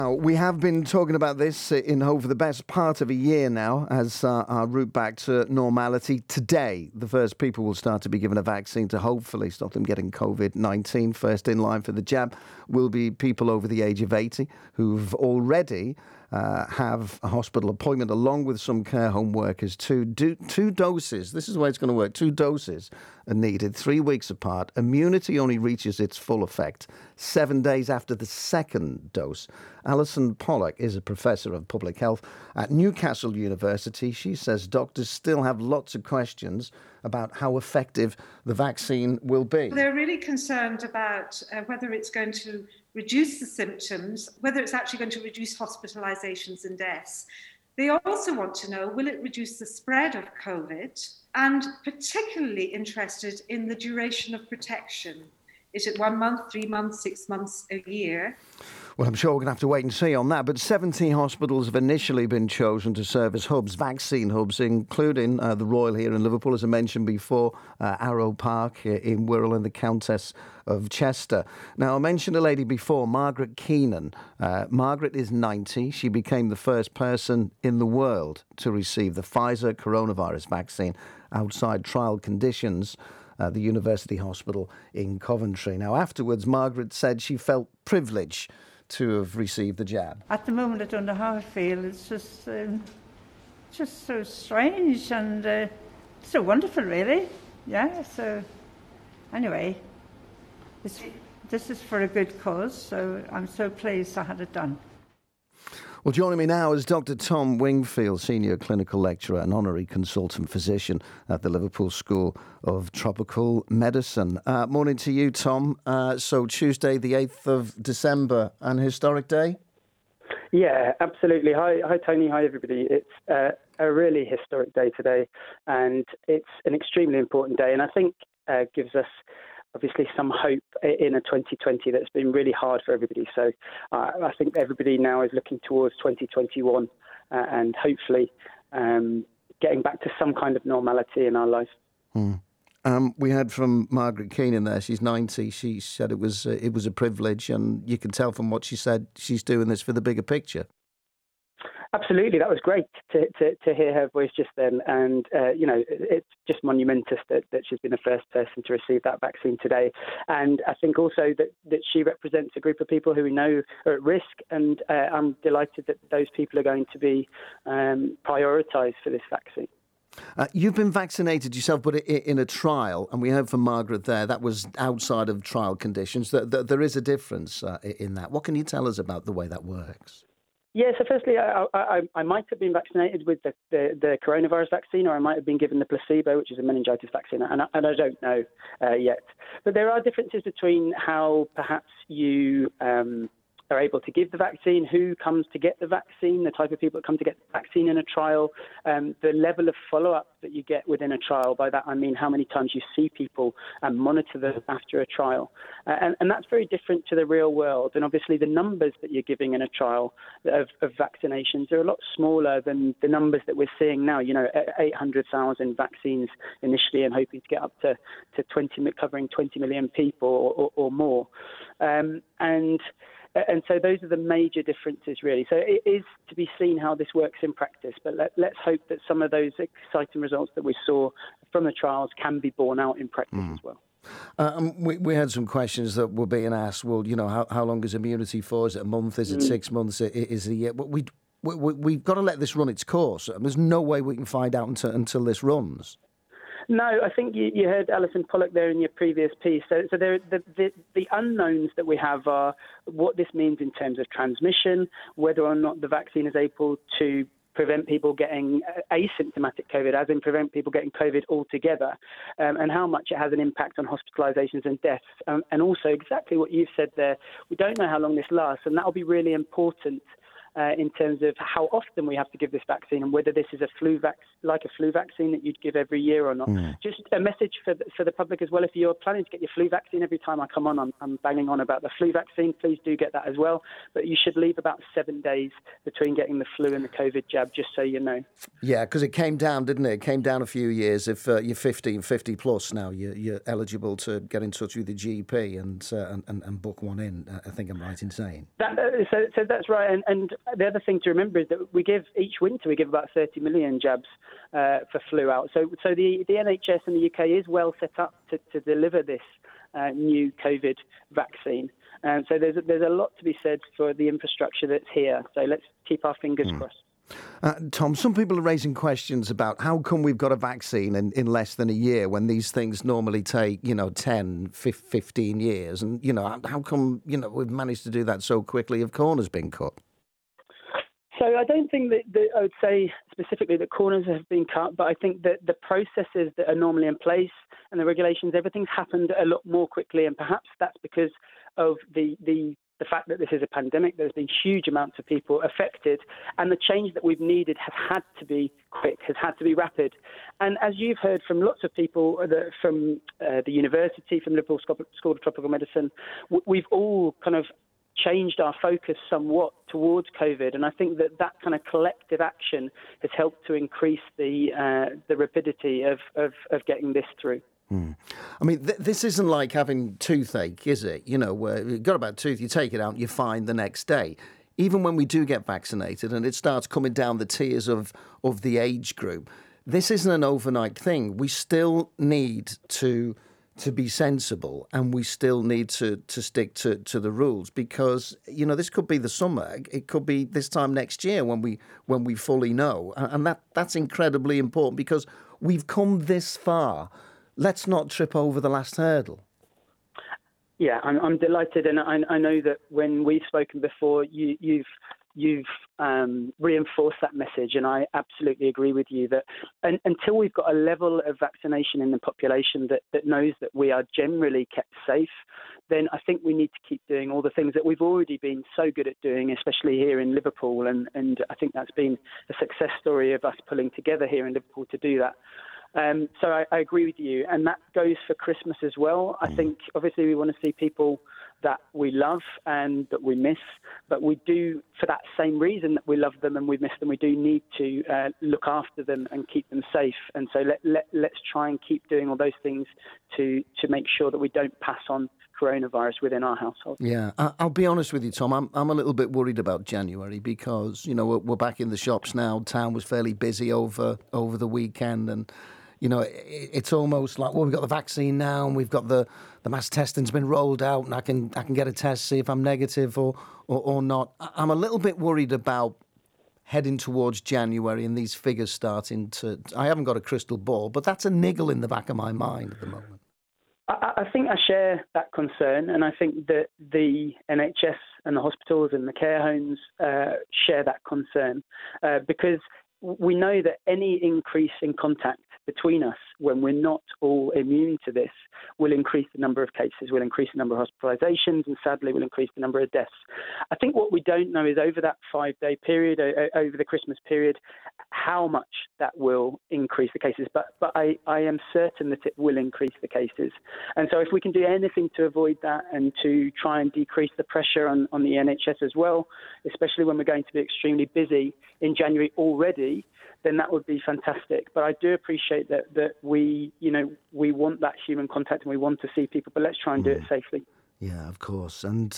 Now, we have been talking about this in Hope for the best part of a year now as our route back to normality. Today, the first people will start to be given a vaccine to hopefully stop them getting COVID-19. First in line for the jab will be people over the age of 80 who've already have a hospital appointment along with some care home workers. Two doses. This is the way it's going to work. 2 doses are needed 3 weeks apart. Immunity only reaches its full effect 7 days after the second dose. Alison Pollock is a professor of public health at Newcastle University. She says doctors still have lots of questions about how effective the vaccine will be. They're really concerned about whether it's going to reduce the symptoms, whether it's actually going to reduce hospitalisations and deaths. They also want to know, will it reduce the spread of COVID? And particularly interested in the duration of protection. Is it 1 month, 3 months, 6 months, a year? Well, I'm sure we're going to have to wait and see on that. But 17 hospitals have initially been chosen to serve as hubs, vaccine hubs, including the Royal here in Liverpool, as I mentioned before, Arrow Park in Wirral and the Countess of Chester. Now, I mentioned a lady before, Margaret Keenan. Margaret is 90. She became the first person in the world to receive the Pfizer coronavirus vaccine outside trial conditions at the University Hospital in Coventry. Now, afterwards, Margaret said she felt privileged to have received the jab. At the moment, I don't know how I feel. It's just so strange and so wonderful, really. Yeah, so anyway, this is for a good cause, so I'm so pleased I had it done. Well, joining me now is Dr. Tom Wingfield, Senior Clinical Lecturer and Honorary Consultant Physician at the Liverpool School of Tropical Medicine. Morning to you, Tom. So Tuesday, the 8th of December, an historic day? Yeah, absolutely. Hi, Tony. Hi, everybody. It's a really historic day today, and it's an extremely important day, and I think gives us obviously some hope in a 2020 that's been really hard for everybody. So I think everybody now is looking towards 2021 and hopefully getting back to some kind of normality in our life. We heard from Margaret Keenan there. She's 90. She said it was a privilege, and you can tell from what she said she's doing this for the bigger picture. Absolutely, that was great to hear her voice just then, and it's just monumentous that she's been the first person to receive that vaccine today. And I think also that she represents a group of people who we know are at risk, and I'm delighted that those people are going to be prioritised for this vaccine. You've been vaccinated yourself, but in a trial, and we heard from Margaret there, that was outside of trial conditions. There is a difference in that. What can you tell us about the way that works? Yeah, so firstly, I might have been vaccinated with the coronavirus vaccine, or I might have been given the placebo, which is a meningitis vaccine, and I don't know yet. But there are differences between how perhaps you are able to give the vaccine, who comes to get the vaccine, the type of people that come to get the vaccine in a trial, the level of follow-up that you get within a trial. By that I mean how many times you see people and monitor them after a trial. And that's very different to the real world. And obviously the numbers that you're giving in a trial of vaccinations are a lot smaller than the numbers that we're seeing now, 800,000 vaccines initially and hoping to get up to 20, covering 20 million people or more. And so those are the major differences, really. So it is to be seen how this works in practice, but let's hope that some of those exciting results that we saw from the trials can be borne out in practice as well. We had some questions that were being asked. Well, how long is immunity for? Is it a month? Is it 6 months? Is it a year? But we've got to let this run its course. There's no way we can find out until this runs. No, I think you heard Alison Pollock there in your previous piece. So the unknowns that we have are what this means in terms of transmission, whether or not the vaccine is able to prevent people getting asymptomatic COVID, as in prevent people getting COVID altogether, and how much it has an impact on hospitalisations and deaths. And also exactly what you've said there, we don't know how long this lasts, and that will be really important in terms of how often we have to give this vaccine and whether this is a flu vaccine that you'd give every year or not. Just a message for the public as well. If you're planning to get your flu vaccine, every time I come on, I'm banging on about the flu vaccine. Please do get that as well. But you should leave about 7 days between getting the flu and the COVID jab, just so you know. Yeah, because it came down, didn't it? It came down a few years. If you're 50 and 50 plus now, you're eligible to get in touch with the GP and book one in. I think I'm right in saying. So that's right. And the other thing to remember is that each winter we give about 30 million jabs for flu out. So the NHS in the UK is well set up to deliver this new COVID vaccine. So there's a lot to be said for the infrastructure that's here. So let's keep our fingers crossed. Tom, some people are raising questions about how come we've got a vaccine in less than a year when these things normally take, 10, 15 years. And, how come, we've managed to do that so quickly if corners been cut? So I don't think that I would say specifically that corners have been cut, but I think that the processes that are normally in place and the regulations, everything's happened a lot more quickly. And perhaps that's because of the fact that this is a pandemic. There's been huge amounts of people affected, and the change that we've needed has had to be quick, has had to be rapid. And as you've heard from lots of people from the university, from Liverpool School of Tropical Medicine, we've all kind of changed our focus somewhat towards COVID, and I think that kind of collective action has helped to increase the rapidity of getting this through. I mean, this isn't like having toothache, is it? Where you've got a bad tooth, you take it out and you're fine the next day. Even when we do get vaccinated and it starts coming down the tiers of the age group, this isn't an overnight thing. We still need to be sensible, and we still need to stick to the rules, because this could be the summer, it could be this time next year when we fully know, and that's incredibly important because we've come this far. Let's not trip over the last hurdle. Yeah, I'm delighted, and I know that when we've spoken before, you've reinforced that message, and I absolutely agree with you that until we've got a level of vaccination in the population that knows that we are generally kept safe, then I think we need to keep doing all the things that we've already been so good at doing, especially here in Liverpool, and I think that's been a success story of us pulling together here in Liverpool to do that. So I agree with you, and that goes for Christmas as well. I think obviously we want to see people that we love and that we miss, but we do, for that same reason that we love them and we miss them, we do need to look after them and keep them safe. And so let's try and keep doing all those things to make sure that we don't pass on coronavirus within our household. Yeah, I'll be honest with you, Tom. I'm a little bit worried about January because we're back in the shops now. Town was fairly busy over the weekend, and it's almost like, well, we've got the vaccine now, and we've got the mass testing's been rolled out, and I can get a test, see if I'm negative or not. I'm a little bit worried about heading towards January and these figures starting to. I haven't got a crystal ball, but that's a niggle in the back of my mind at the moment. I think I share that concern, and I think that the NHS and the hospitals and the care homes share that concern because we know that any increase in contact between us when we're not all immune to this will increase the number of cases, will increase the number of hospitalizations, and sadly will increase the number of deaths. I think what we don't know is over that 5-day period, over the Christmas period, how much that will increase the cases. But I am certain that it will increase the cases. And so if we can do anything to avoid that and to try and decrease the pressure on the NHS as well, especially when we're going to be extremely busy in January already, then that would be fantastic. But I do appreciate that we want that human contact and we want to see people, but let's try and do it safely. Yeah, of course. And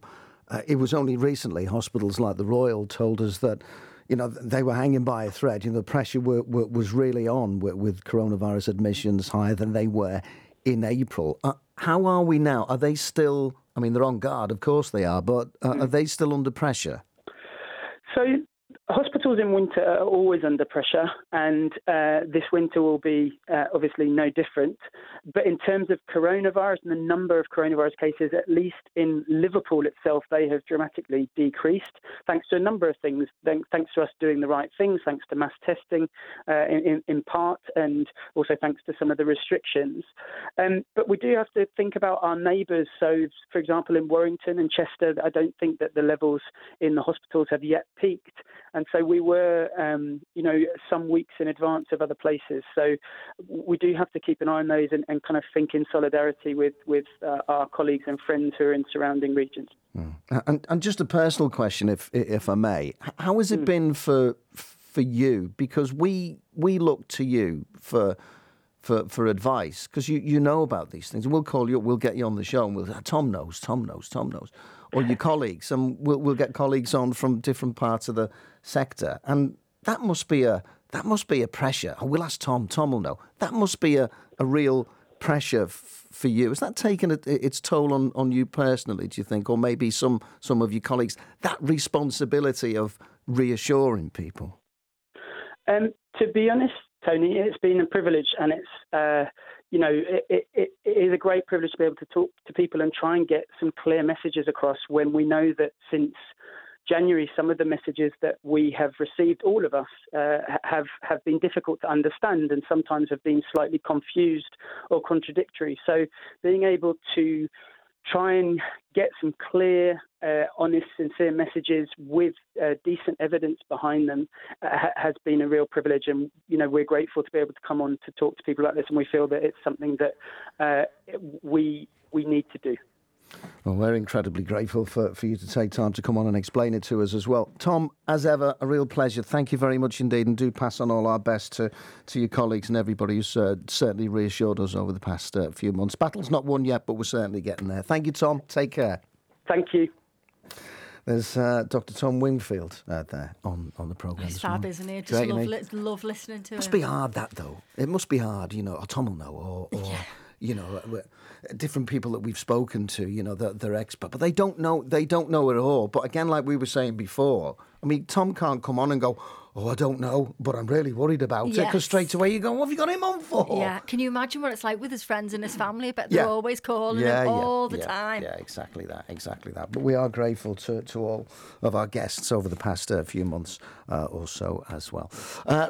it was only recently hospitals like the Royal told us that, they were hanging by a thread. The pressure was really on with coronavirus admissions higher than they were in April. How are we now? Are they still, they're on guard, of course they are, but are they still under pressure? So hospitals Hospitals in winter are always under pressure, and this winter will be obviously no different. But in terms of coronavirus and the number of coronavirus cases, at least in Liverpool itself, they have dramatically decreased, thanks to a number of things. Thanks to us doing the right things, thanks to mass testing in part, and also thanks to some of the restrictions. But we do have to think about our neighbours. So, for example, in Warrington and Chester, I don't think that the levels in the hospitals have yet peaked. And so we were, some weeks in advance of other places. So we do have to keep an eye on those and kind of think in solidarity with our colleagues and friends who are in surrounding regions. And just a personal question, if I may, how has it been for you? Because we look to you for advice, because you know about these things. And we'll call you, we'll get you on the show, and we'll say, Tom knows. Or your colleagues, and we'll get colleagues on from different parts of the sector. And that must be a pressure. We'll ask Tom. Tom will know. That must be a real pressure for you. Has that taken its toll on you personally, do you think? Or maybe some of your colleagues, that responsibility of reassuring people? To be honest, Tony, it's been a privilege, and it's it is a great privilege to be able to talk to people and try and get some clear messages across, when we know that since January, some of the messages that we have received, all of us, have been difficult to understand, and sometimes have been slightly confused or contradictory. So being able to try and get some clear, honest, sincere messages with decent evidence behind them has been a real privilege. And, we're grateful to be able to come on to talk to people like this, and we feel that it's something that we need to do. Well, we're incredibly grateful for you to take time to come on and explain it to us as well. Tom, as ever, a real pleasure. Thank you very much indeed, and do pass on all our best to your colleagues and everybody who's certainly reassured us over the past few months. Battle's not won yet, but we're certainly getting there. Thank you, Tom. Take care. Thank you. There's Dr. Tom Wingfield there on the programme. It's fab, isn't it? Just love listening to him. It must be hard, that, though. It must be hard, or Tom will know, or different people that we've spoken to, they're expert, but they don't know it all. But again, like we were saying before, I mean, Tom can't come on and go, I don't know, but I'm really worried about it, because straight away you go, what have you got him on for? Yeah, can you imagine what it's like with his friends and his family? I bet they're always calling him all the time. Yeah, exactly that. But we are grateful to all of our guests over the past few months or so as well.